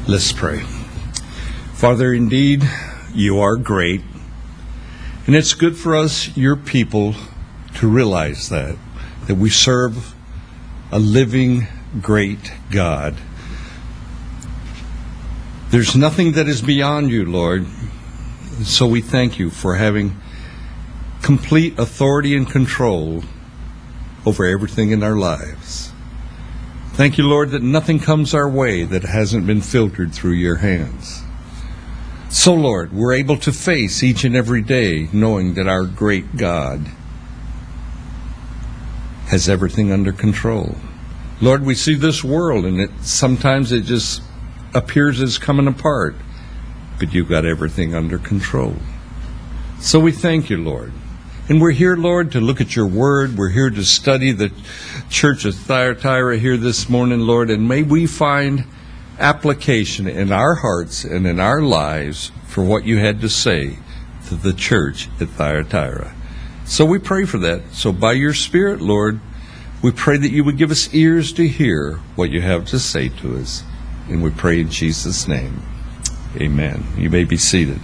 Let's pray. Father, indeed, you are great, and it's good for us, your people, to realize that we serve a living, great God. There's nothing that is beyond you, Lord, so we thank you for having complete authority and control over everything in our lives. Thank you, Lord, that nothing comes our way that hasn't been filtered through your hands. So, Lord, we're able to face each and every day knowing that our great God has everything under control. Lord, we see this world, and sometimes it just appears as coming apart, but you've got everything under control. So we thank you, Lord. And we're here, Lord, to look at your word. We're here to study the church of Thyatira here this morning, Lord, and may we find application in our hearts and in our lives for what you had to say to the church at Thyatira. So we pray for that. So by your Spirit, Lord, we pray that you would give us ears to hear what you have to say to us. And we pray in Jesus' name. Amen. You may be seated.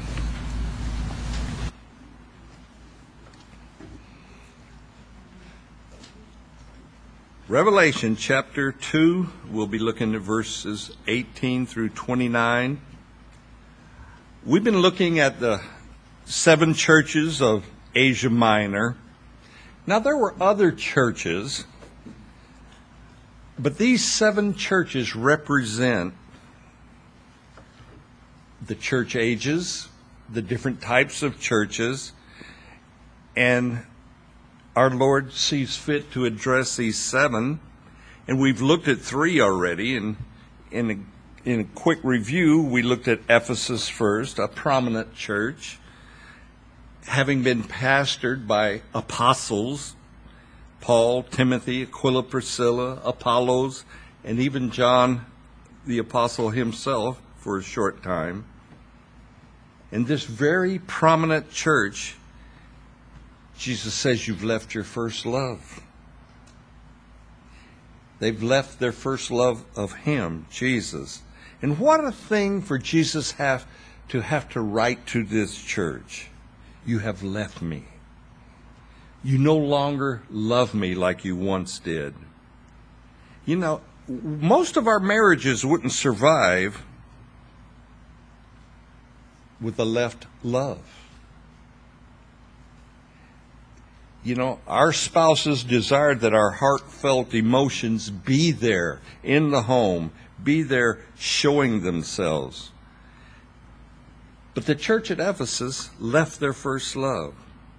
Revelation chapter 2, we'll be looking at verses 18 through 29. We've been looking at the 7 churches of Asia Minor. Now, there were other churches, but these 7 churches represent the church ages, the different types of churches, and our Lord sees fit to address these 7, and we've looked at 3 already. And in a quick review, we looked at Ephesus first, a prominent church, having been pastored by apostles, Paul, Timothy, Aquila, Priscilla, Apollos, and even John the apostle himself for a short time. And this very prominent church, Jesus says, you've left your first love. They've left their first love of him, Jesus. And what a thing for Jesus have to write to this church. You have left me. You no longer love me like you once did. You know, most of our marriages wouldn't survive with a left love. You know, our spouses desire that our heartfelt emotions be there in the home, be there showing themselves. But the church at Ephesus left their first love.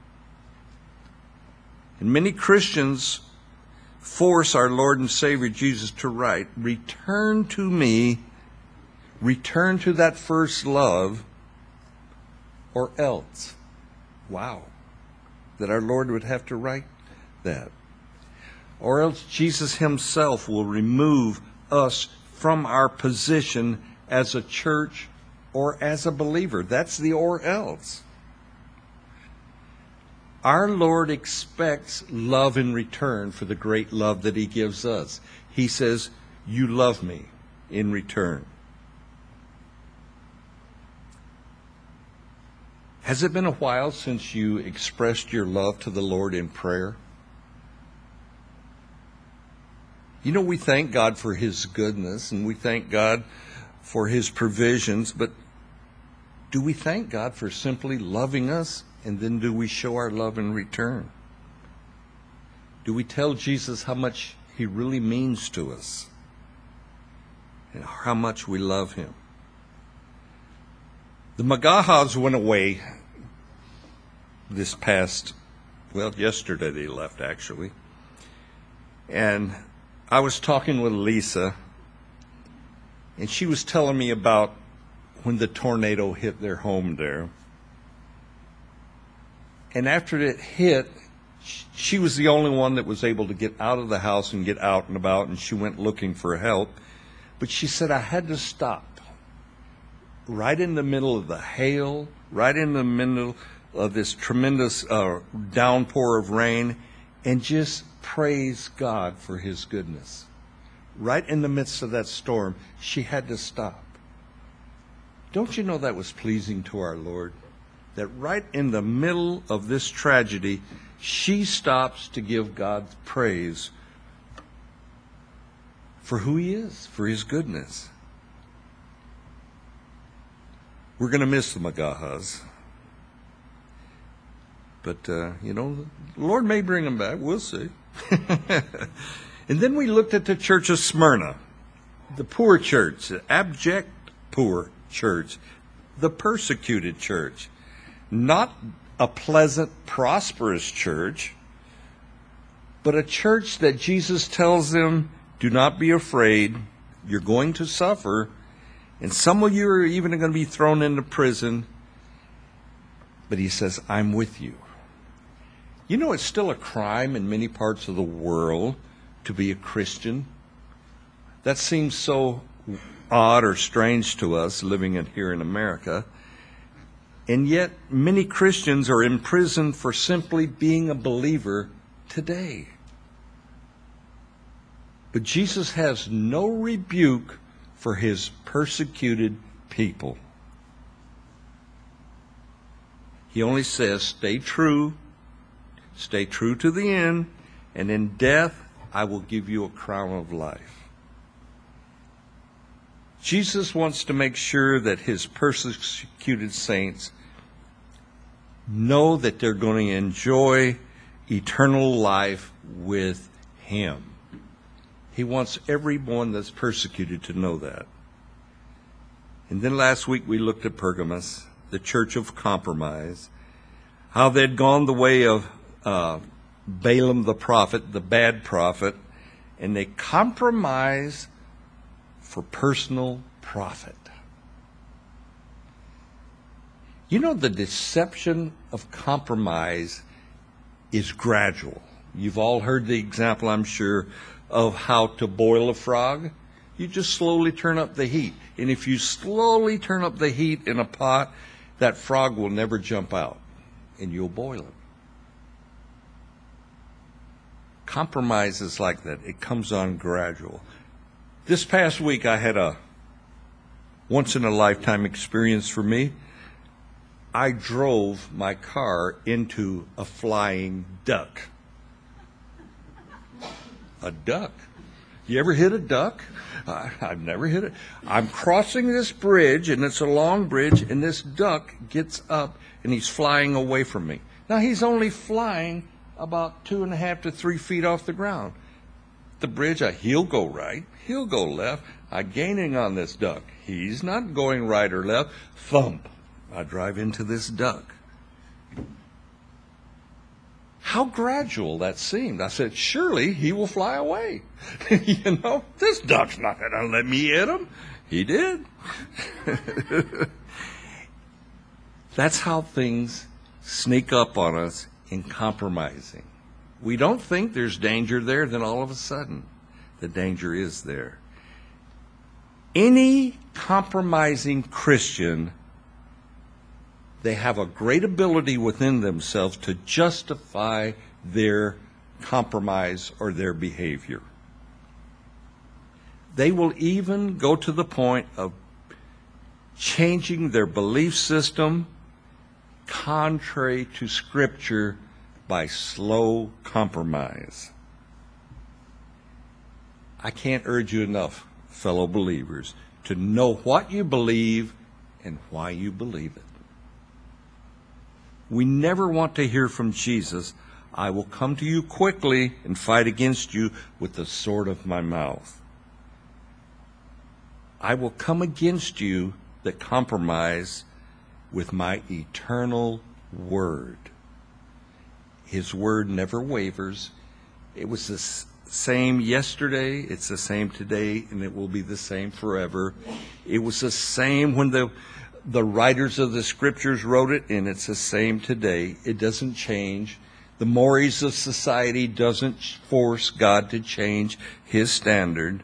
And many Christians force our Lord and Savior Jesus to write, return to me, return to that first love, or else. Wow. That our Lord would have to write that. Or else Jesus himself will remove us from our position as a church or as a believer. That's the or else. Our Lord expects love in return for the great love that he gives us. He says, you love me in return. Has it been a while since you expressed your love to the Lord in prayer? You know, we thank God for his goodness and we thank God for his provisions, but do we thank God for simply loving us, and then do we show our love in return? Do we tell Jesus how much he really means to us and how much we love him? The Magahas went away this past, yesterday they left actually. And I was talking with Lisa, and she was telling me about when the tornado hit their home there. And after it hit, she was the only one that was able to get out of the house and get out and about, and she went looking for help. But she said, I had to stop right in the middle of the hail, right in the middle of this tremendous downpour of rain, and just praise God for his goodness. Right in the midst of that storm, she had to stop. Don't you know that was pleasing to our Lord? That right in the middle of this tragedy, she stops to give God praise for who he is, for his goodness. We're going to miss the Magahas. But, the Lord may bring them back. We'll see. And then we looked at the church of Smyrna, the poor church, the abject poor church, the persecuted church. Not a pleasant, prosperous church, but a church that Jesus tells them, do not be afraid, you're going to suffer, and some of you are even going to be thrown into prison, but he says, I'm with you. You know, it's still a crime in many parts of the world to be a Christian. That seems so odd or strange to us living here in America. And yet, many Christians are imprisoned for simply being a believer today. But Jesus has no rebuke for his persecuted people. He only says, stay true to the end, and in death I will give you a crown of life. Jesus wants to make sure that his persecuted saints know that they're going to enjoy eternal life with him. He wants everyone that's persecuted to know that. And then last week we looked at Pergamos, the church of compromise, how they'd gone the way of Balaam the prophet, the bad prophet, and they compromised for personal profit. You know, the deception of compromise is gradual. You've all heard the example, I'm sure, of how to boil a frog. You just slowly turn up the heat. And if you slowly turn up the heat in a pot, that frog will never jump out, and you'll boil it. Compromise is like that. It comes on gradual. This past week I had a once-in-a-lifetime experience for me. I drove my car into a flying duck. A duck? You ever hit a duck? I've never hit it. I'm crossing this bridge, and it's a long bridge, and this duck gets up, and he's flying away from me. Now, he's only flying about 2.5 to 3 feet off the ground. The bridge, he'll go right, he'll go left. I'm gaining on this duck. He's not going right or left. Thump. I drive into this duck. How gradual that seemed. I said, surely he will fly away. This duck's not going to let me hit him. He did. That's how things sneak up on us in compromising. We don't think there's danger there, then all of a sudden the danger is there. Any compromising Christian, they have a great ability within themselves to justify their compromise or their behavior. They will even go to the point of changing their belief system contrary to Scripture by slow compromise. I can't urge you enough, fellow believers, to know what you believe and why you believe it. We never want to hear from Jesus, I will come to you quickly and fight against you with the sword of my mouth. I will come against you that compromise with my eternal word. His word never wavers. It was the same yesterday, it's the same today, and it will be the same forever. It was the same when the writers of the Scriptures wrote it, and it's the same today. It doesn't change. The mores of society doesn't force God to change his standard.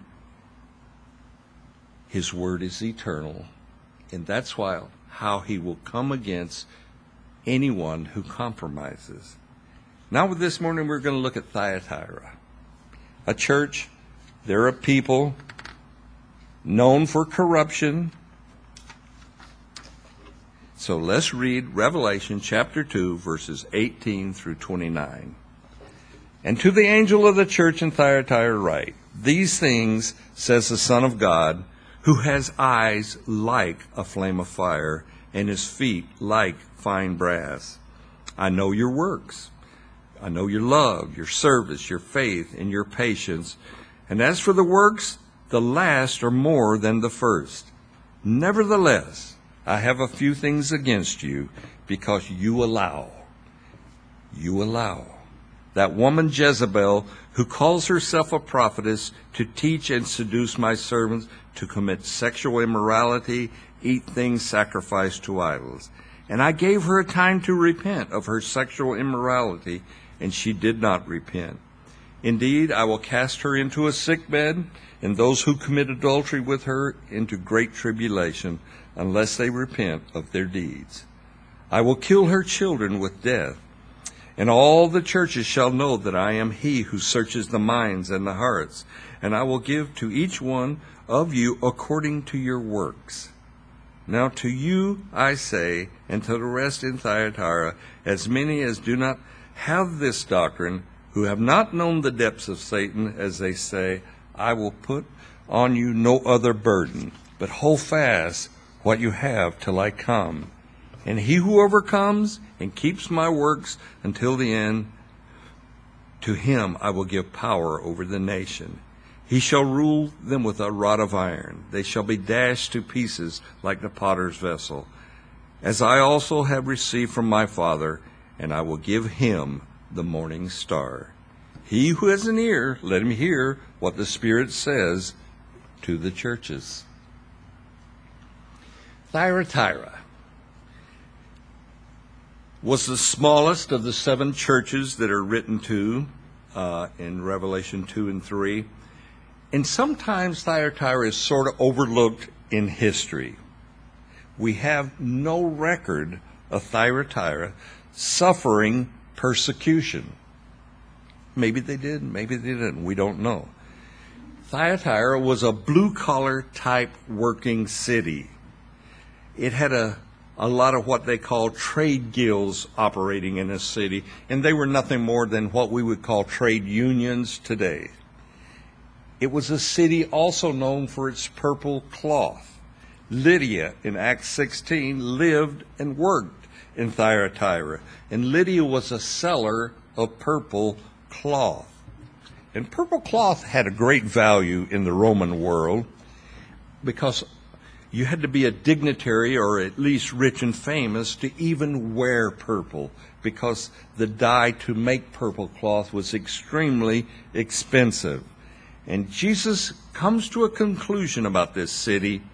His word is eternal, and that's how he will come against anyone who compromises. Now, this morning, we're going to look at Thyatira, a church. They're a people known for corruption, So let's read Revelation chapter 2, verses 18 through 29. And to the angel of the church in Thyatira write, These things says the Son of God, who has eyes like a flame of fire, and his feet like fine brass. I know your works. I know your love, your service, your faith, and your patience. And as for the works, the last are more than the first. Nevertheless, I have a few things against you, because you allow that woman Jezebel, who calls herself a prophetess, to teach and seduce my servants to commit sexual immorality, eat things sacrificed to idols. And I gave her a time to repent of her sexual immorality, and she did not repent. Indeed, I will cast her into a sickbed, and those who commit adultery with her into great tribulation, unless they repent of their deeds. I will kill her children with death, and all the churches shall know that I am he who searches the minds and the hearts, and I will give to each one of you according to your works. Now to you I say, and to the rest in Thyatira, as many as do not have this doctrine, who have not known the depths of Satan, as they say, I will put on you no other burden, but hold fast what you have till I come. And he who overcomes and keeps my works until the end, to him I will give power over the nation. He shall rule them with a rod of iron. They shall be dashed to pieces like the potter's vessel, as I also have received from my Father, and I will give him the morning star. He who has an ear, let him hear what the Spirit says to the churches. Thyatira was the smallest of the 7 churches that are written to in Revelation 2 and 3. And sometimes Thyatira is sort of overlooked in history. We have no record of Thyatira suffering persecution. Maybe they did, maybe they didn't. We don't know. Thyatira was a blue-collar type working city. It had a lot of what they call trade guilds operating in this city, and they were nothing more than what we would call trade unions today. It was a city also known for its purple cloth. Lydia, in Acts 16, lived and worked in Thyatira, and Lydia was a seller of purple cloth. And purple cloth had a great value in the Roman world because you had to be a dignitary or at least rich and famous to even wear purple, because the dye to make purple cloth was extremely expensive. And Jesus comes to a conclusion about this city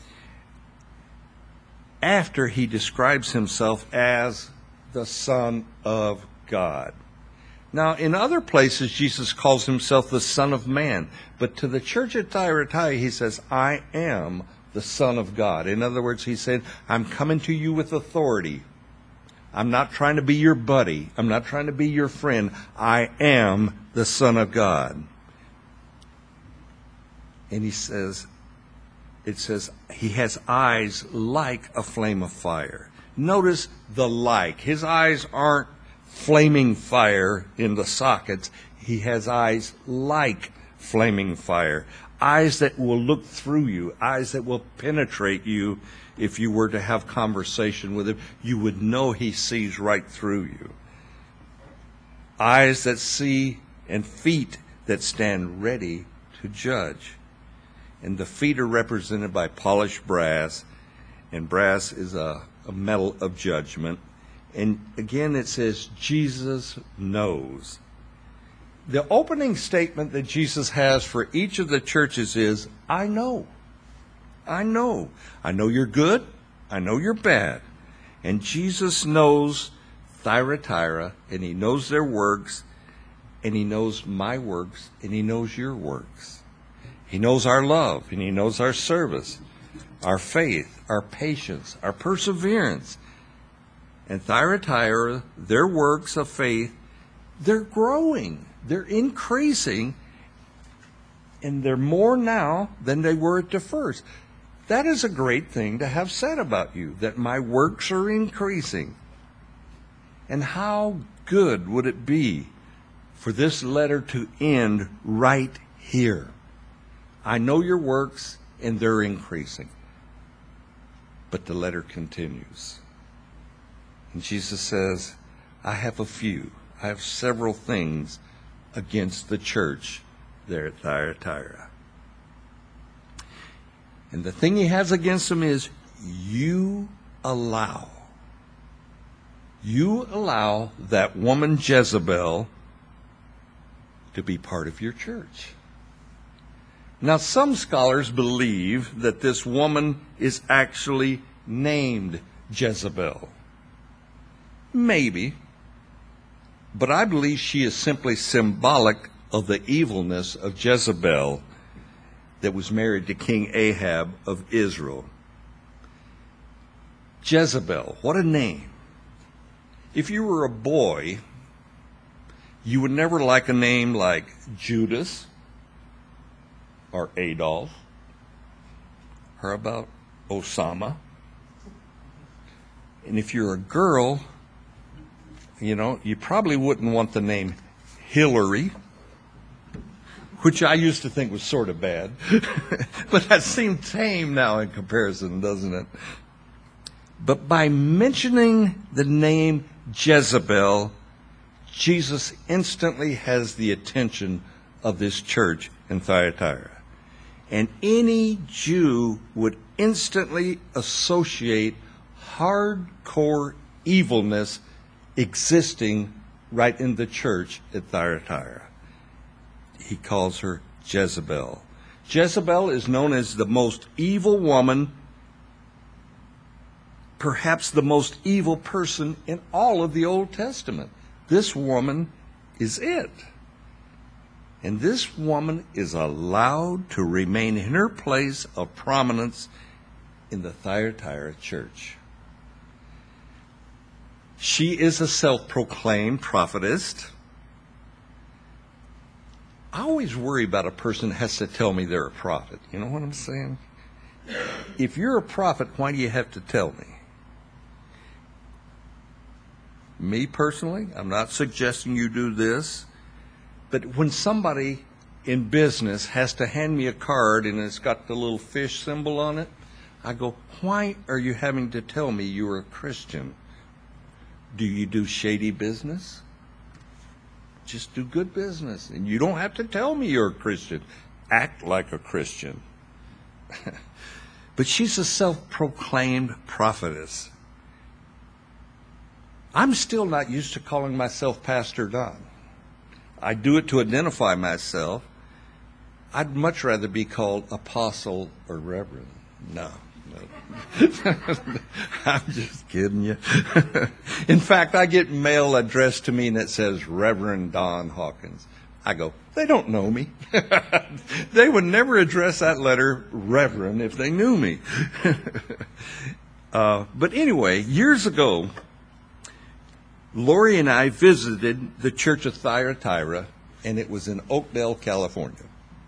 after he describes himself as the Son of God. Now, in other places, Jesus calls himself the Son of Man. But to the church at Thyatira, he says, I am the Son of God. In other words, he said, I'm coming to you with authority. I'm not trying to be your buddy. I'm not trying to be your friend. I am the Son of God. And he says, it says, he has eyes like a flame of fire. Notice the like. His eyes aren't flaming fire in the sockets. He has eyes like flaming fire. Eyes that will look through you. Eyes that will penetrate you. If you were to have conversation with him, you would know he sees right through you. Eyes that see, and feet that stand ready to judge. And the feet are represented by polished brass, and brass is a metal of judgment. And again, it says, Jesus knows. The opening statement that Jesus has for each of the churches is, I know. I know. I know you're good. I know you're bad. And Jesus knows Thyatira, and he knows their works, and he knows my works, and he knows your works. He knows our love, and he knows our service, our faith, our patience, our perseverance. And Thyatira, their works of faith, they're growing, they're increasing, and they're more now than they were at the first. That is a great thing to have said about you, that my works are increasing. And how good would it be for this letter to end right here? I know your works, and they're increasing. But the letter continues. And Jesus says, I have several things against the church there at Thyatira. And the thing he has against them is you allow that woman Jezebel to be part of your church. Now, some scholars believe that this woman is actually named Jezebel. Maybe. But I believe she is simply symbolic of the evilness of Jezebel that was married to King Ahab of Israel. Jezebel, what a name. If you were a boy, you would never like a name like Judas or Adolf. Or about Osama. And if you're a girl, you probably wouldn't want the name Hillary, which I used to think was sort of bad. But that seems tame now in comparison, doesn't it? But by mentioning the name Jezebel, Jesus instantly has the attention of this church in Thyatira. And any Jew would instantly associate hardcore evilness existing right in the church at Thyatira. He calls her Jezebel. Jezebel is known as the most evil woman, perhaps the most evil person in all of the Old Testament. This woman is it. And this woman is allowed to remain in her place of prominence in the Thyatira church. She is a self-proclaimed prophetess. I always worry about a person that has to tell me they're a prophet. You know what I'm saying? If you're a prophet, why do you have to tell me? Me personally, I'm not suggesting you do this, but when somebody in business has to hand me a card and it's got the little fish symbol on it, I go, why are you having to tell me you're a Christian? Do you do shady business? Just do good business. And you don't have to tell me you're a Christian. Act like a Christian. But she's a self-proclaimed prophetess. I'm still not used to calling myself Pastor Don. I do it to identify myself. I'd much rather be called apostle or reverend. No. I'm just kidding you. In fact, I get mail addressed to me and it says Reverend Don Hawkins. I go, they don't know me. They would never address that letter Reverend if they knew me. But anyway, years ago, Lori and I visited the Church of Thyatira, and it was in Oakdale, California.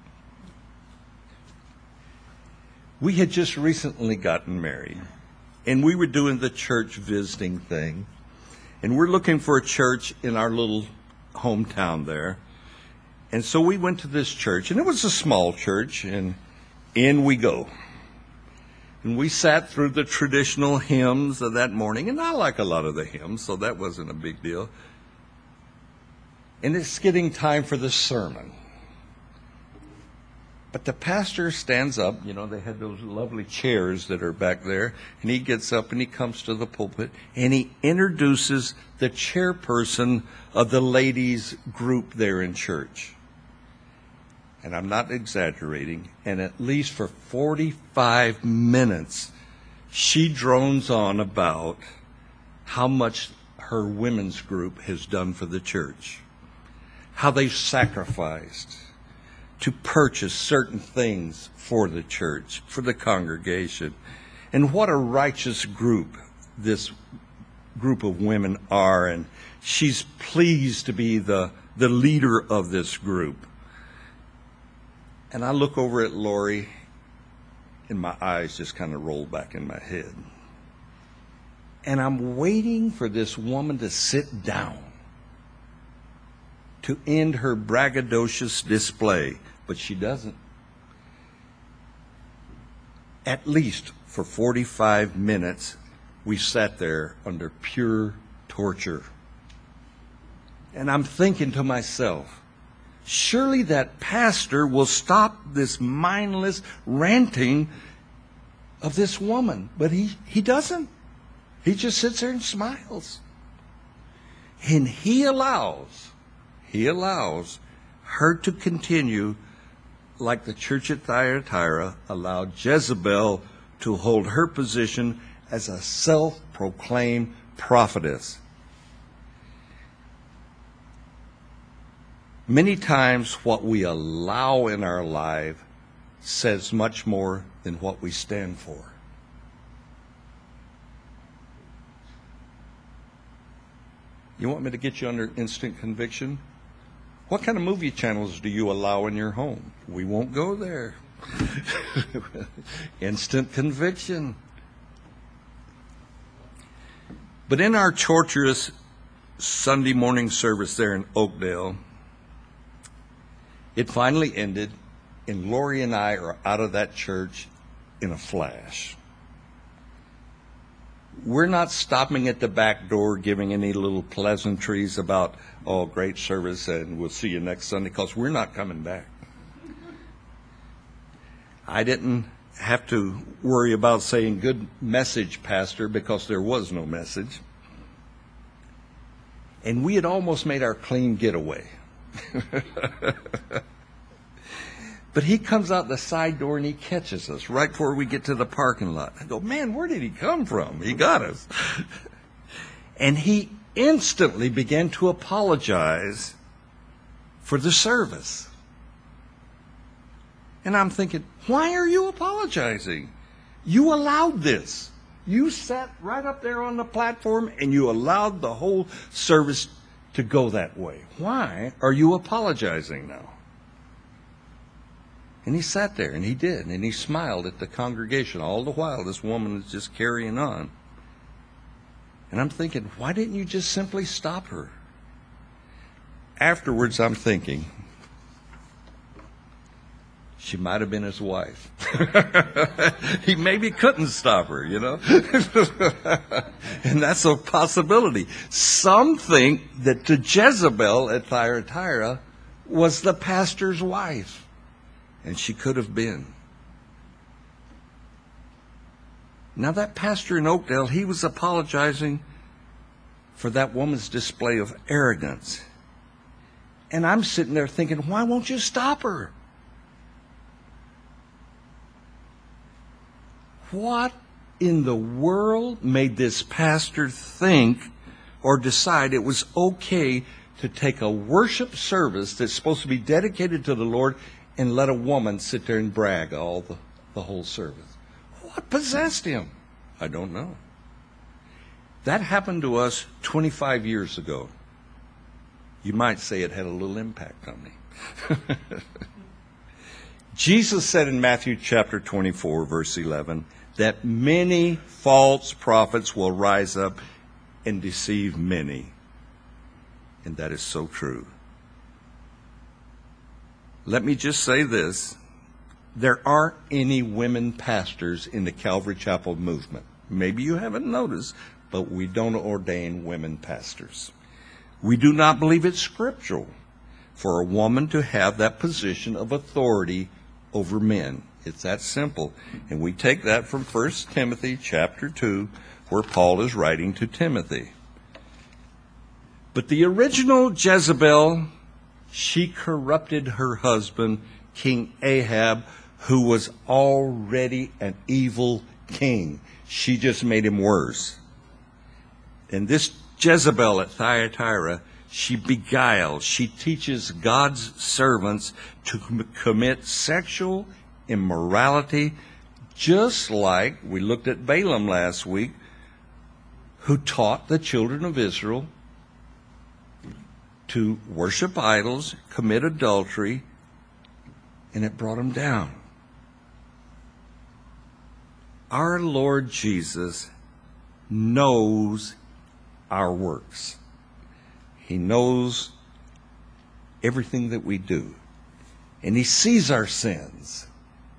We had just recently gotten married, and we were doing the church visiting thing, and we're looking for a church in our little hometown there. And so we went to this church, and it was a small church, and in we go. And we sat through the traditional hymns of that morning, and I like a lot of the hymns, so that wasn't a big deal. And it's getting time for the sermon. But the pastor stands up, they had those lovely chairs that are back there, and he gets up and he comes to the pulpit, and he introduces the chairperson of the ladies group there in church. And I'm not exaggerating, and at least for 45 minutes, she drones on about how much her women's group has done for the church, how they've sacrificed to purchase certain things for the church, for the congregation, and what a righteous group this group of women are, and she's pleased to be the leader of this group. And I look over at Lori, and my eyes just kind of rolled back in my head. And I'm waiting for this woman to sit down to end her braggadocious display, but she doesn't. At least for 45 minutes, we sat there under pure torture. And I'm thinking to myself, surely that pastor will stop this mindless ranting of this woman. But he doesn't. He just sits there and smiles. And he allows her to continue like the church at Thyatira allowed Jezebel to hold her position as a self-proclaimed prophetess. Many times what we allow in our life says much more than what we stand for. You want me to get you under instant conviction? What kind of movie channels do you allow in your home? We won't go there. Instant conviction. But in our torturous Sunday morning service there in Oakdale, it finally ended, and Lori and I are out of that church in a flash. We're not stopping at the back door giving any little pleasantries about, oh, great service and we'll see you next Sunday, because we're not coming back. I didn't have to worry about saying good message, Pastor, because there was no message. And we had almost made our clean getaway. But he comes out the side door and he catches us right before we get to the parking lot. I go, man, where did he come from? He got us. And he instantly began to apologize for the service. And I'm thinking, why are you apologizing? You allowed this. You sat right up there on the platform and you allowed the whole service to go that way. Why are you apologizing now? And he sat there, and he did, and he smiled at the congregation. All the while, this woman is just carrying on. And I'm thinking, why didn't you just simply stop her? Afterwards, I'm thinking, she might have been his wife. He maybe couldn't stop her, you know. And that's a possibility. Some think that the Jezebel at Thyatira was the pastor's wife. And she could have been. Now that pastor in Oakdale, he was apologizing for that woman's display of arrogance. And I'm sitting there thinking, why won't you stop her? What in the world made this pastor think or decide it was okay to take a worship service that's supposed to be dedicated to the Lord and let a woman sit there and brag all the whole service? What possessed him? I don't know. That happened to us 25 years ago. You might say it had a little impact on me. Jesus said in Matthew chapter 24, verse 11, that many false prophets will rise up and deceive many. And that is so true. Let me just say this. There aren't any women pastors in the Calvary Chapel movement. Maybe you haven't noticed, but we don't ordain women pastors. We do not believe it's scriptural for a woman to have that position of authority over men. It's that simple. And we take that from 1 Timothy chapter 2, where Paul is writing to Timothy. But the original Jezebel, she corrupted her husband, King Ahab, who was already an evil king. She just made him worse. And this Jezebel at Thyatira, she beguiles, she teaches God's servants to commit sexual immorality, just like we looked at Balaam last week, who taught the children of Israel to worship idols, commit adultery, and it brought them down. Our Lord Jesus knows our works. He knows everything that we do. And he sees our sins.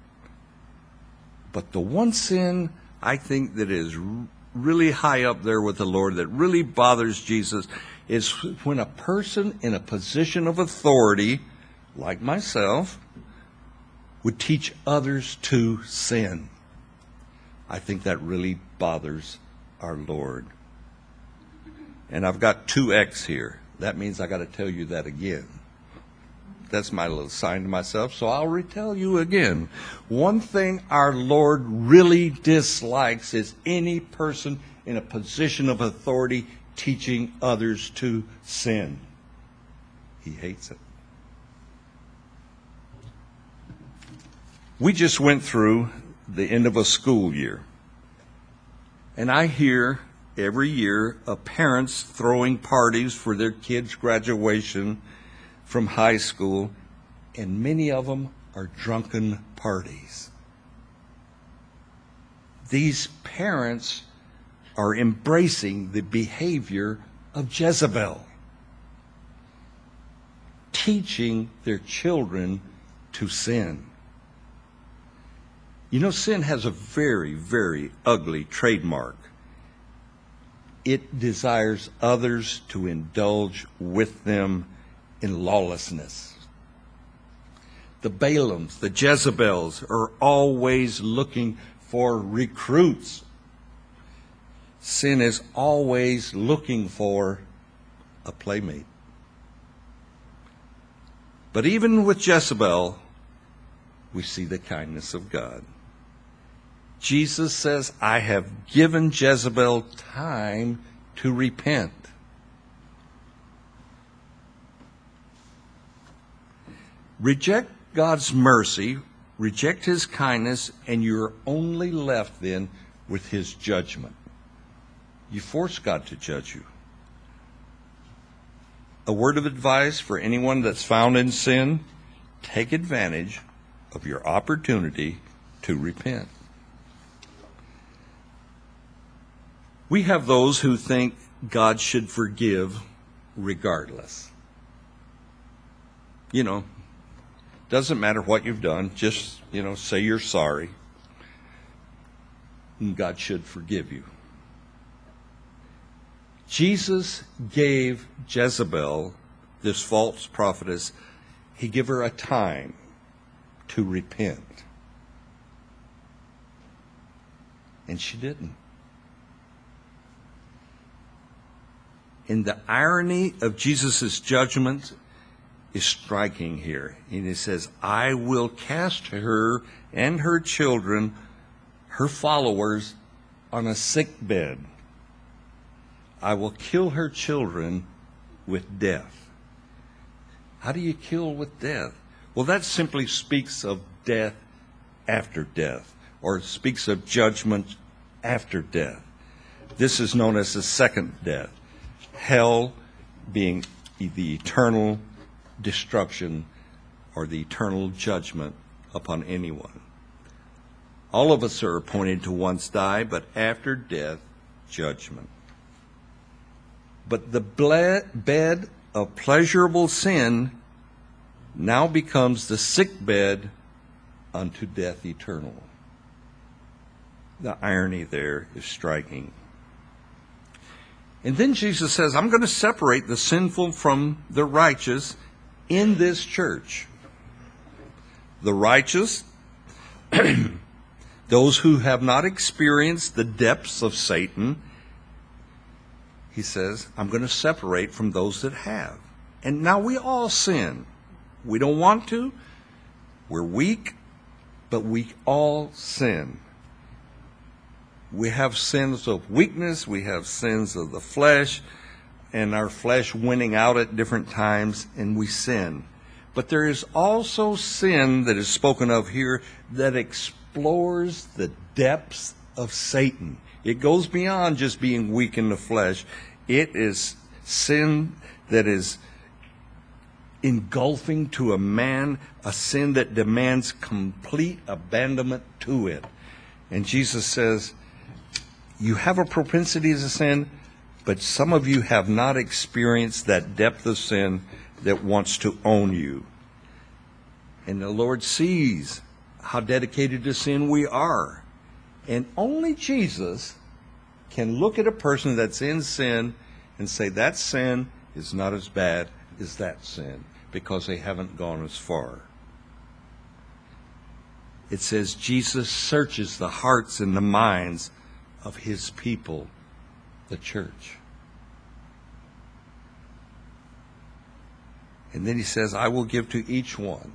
But the one sin I think that is really high up there with the Lord, that really bothers Jesus, is when a person in a position of authority, like myself, would teach others to sin. I think that really bothers our Lord. And I've got 2X here. That means I got to tell you that again. That's my little sign to myself, so I'll retell you again. One thing our Lord really dislikes is any person in a position of authority teaching others to sin. He hates it. We just went through the end of a school year. And I hear every year of parents throwing parties for their kids' graduation from high school, and many of them are drunken parties. These parents are embracing the behavior of Jezebel, teaching their children to sin. You know, sin has a very, very ugly trademark. It desires others to indulge with them in lawlessness. The Balaams, the Jezebels are always looking for recruits. Sin is always looking for a playmate. But even with Jezebel, we see the kindness of God. Jesus says, I have given Jezebel time to repent. Reject God's mercy, reject his kindness, and you're only left then with his judgment. You force God to judge you. A word of advice for anyone that's found in sin: take advantage of your opportunity to repent. We have those who think God should forgive regardless. You know, doesn't matter what you've done, just, say you're sorry, and God should forgive you. Jesus gave Jezebel, this false prophetess, he gave her a time to repent. And she didn't. And the irony of Jesus' judgment is striking here. And he says, I will cast her and her children, her followers, on a sick bed. I will kill her children with death. How do you kill with death? Well, that simply speaks of death after death, or it speaks of judgment after death. This is known as the second death. Hell being the eternal destruction or the eternal judgment upon anyone. All of us are appointed to once die, but after death, judgment. But the bed of pleasurable sin now becomes the sick bed unto death eternal. The irony there is striking. And then Jesus says, I'm going to separate the sinful from the righteous in this church. The righteous, those who have not experienced the depths of Satan, he says, I'm going to separate from those that have. And now we all sin. We don't want to. We're weak, but we all sin. We have sins of weakness, we have sins of the flesh, and our flesh winning out at different times, and we sin. But there is also sin that is spoken of here that explores the depths of Satan. It goes beyond just being weak in the flesh. It is sin that is engulfing to a man, a sin that demands complete abandonment to it. And Jesus says, you have a propensity to sin, but some of you have not experienced that depth of sin that wants to own you. And the Lord sees how dedicated to sin we are. And only Jesus can look at a person that's in sin and say that sin is not as bad as that sin, because they haven't gone as far. It says Jesus searches the hearts and the minds of his people, the church. And then he says, I will give to each one.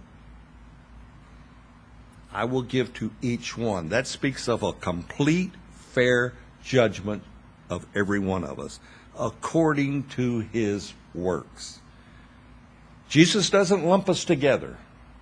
I will give to each one. That speaks of a complete, fair judgment of every one of us, according to his works. Jesus doesn't lump us together.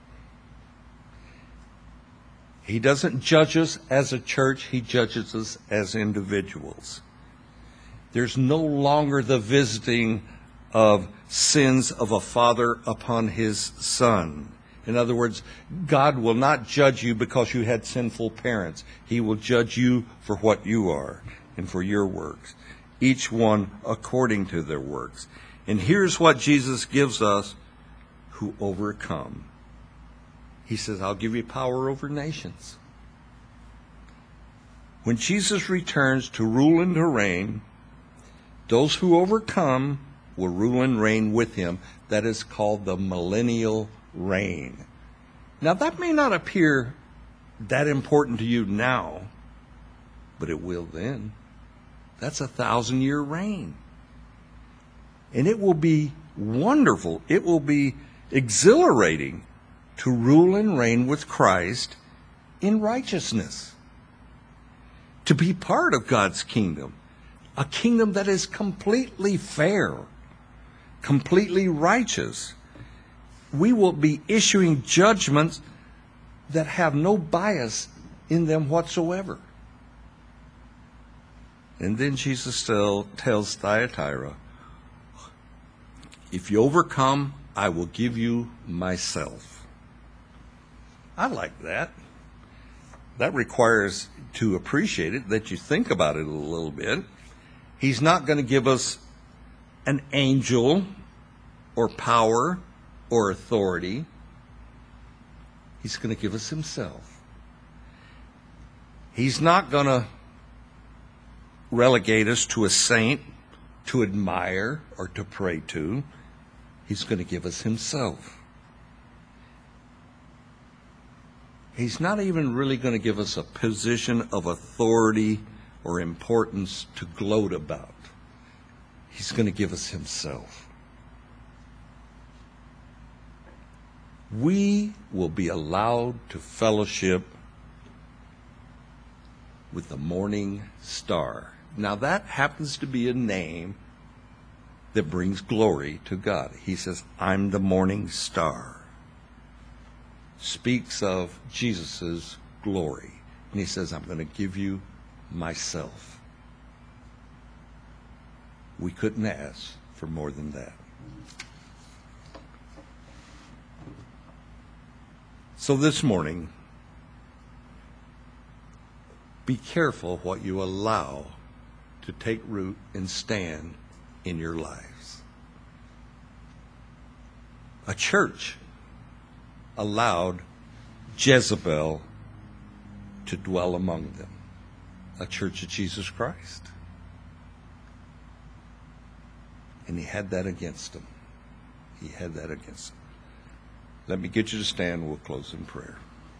He doesn't judge us as a church. He judges us as individuals. There's no longer the visiting of sins of a father upon his son. In other words, God will not judge you because you had sinful parents. He will judge you for what you are and for your works, each one according to their works. And here's what Jesus gives us who overcome. He says, I'll give you power over nations. When Jesus returns to rule and to reign, those who overcome will rule and reign with him. That is called the millennial reign. Now, that may not appear that important to you now, but it will then. That's a 1,000-year reign. And it will be wonderful. It will be exhilarating to rule and reign with Christ in righteousness. To be part of God's kingdom. A kingdom that is completely fair, completely righteous. We will be issuing judgments that have no bias in them whatsoever. And then Jesus tells Thyatira, if you overcome, I will give you myself. I like that. That requires, to appreciate it, that you think about it a little bit. He's not going to give us an angel or power or authority. He's going to give us himself. He's not going to relegate us to a saint to admire or to pray to. He's going to give us himself. He's not even really going to give us a position of authority or importance to gloat about. He's going to give us himself. We will be allowed to fellowship with the morning star. Now that happens to be a name that brings glory to God. He says, I'm the morning star. Speaks of Jesus' glory. And he says, I'm going to give you myself. We couldn't ask for more than that. So this morning, be careful what you allow to take root and stand in your lives. A church allowed Jezebel to dwell among them. A church of Jesus Christ. And he had that against them. He had that against them. Let me get you to stand. We'll close in prayer.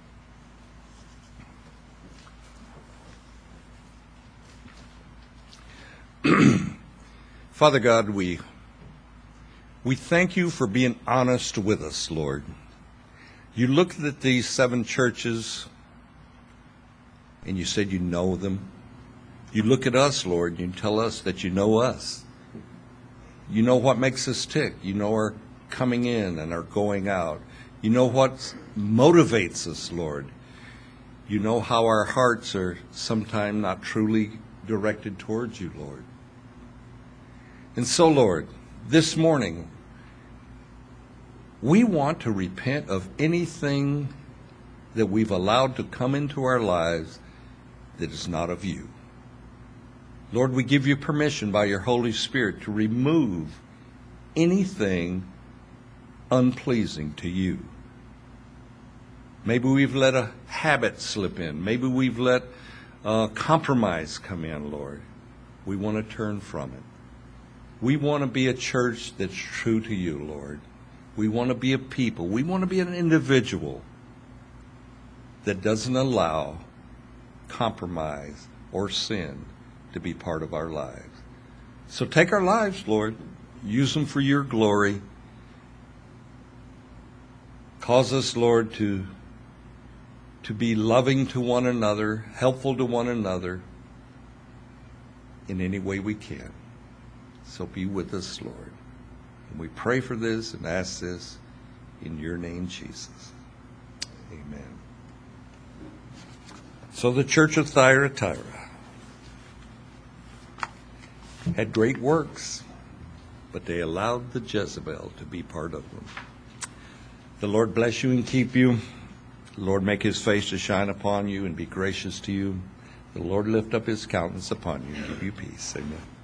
Father God, we thank you for being honest with us, Lord. You looked at these 7 churches and you said you know them. You look at us, Lord, and you tell us that you know us. You know what makes us tick. You know our coming in and our going out. You know what motivates us, Lord. You know how our hearts are sometimes not truly directed towards you, Lord. And so, Lord, this morning, we want to repent of anything that we've allowed to come into our lives that is not of you. Lord, we give you permission by your Holy Spirit to remove anything unpleasing to you. Maybe we've let a habit slip in. Maybe we've let compromise come in, Lord. We want to turn from it. We want to be a church that's true to you, Lord. We want to be a people. We want to be an individual that doesn't allow compromise or sin to be part of our lives. So take our lives, Lord. Use them for your glory. Cause us, Lord, to be loving to one another, helpful to one another in any way we can. So be with us, Lord. And we pray for this and ask this in your name, Jesus. Amen. So the church of Thyatira had great works, but they allowed the Jezebel to be part of them. The Lord bless you and keep you. The Lord make his face to shine upon you and be gracious to you. The Lord lift up his countenance upon you and give you peace. Amen.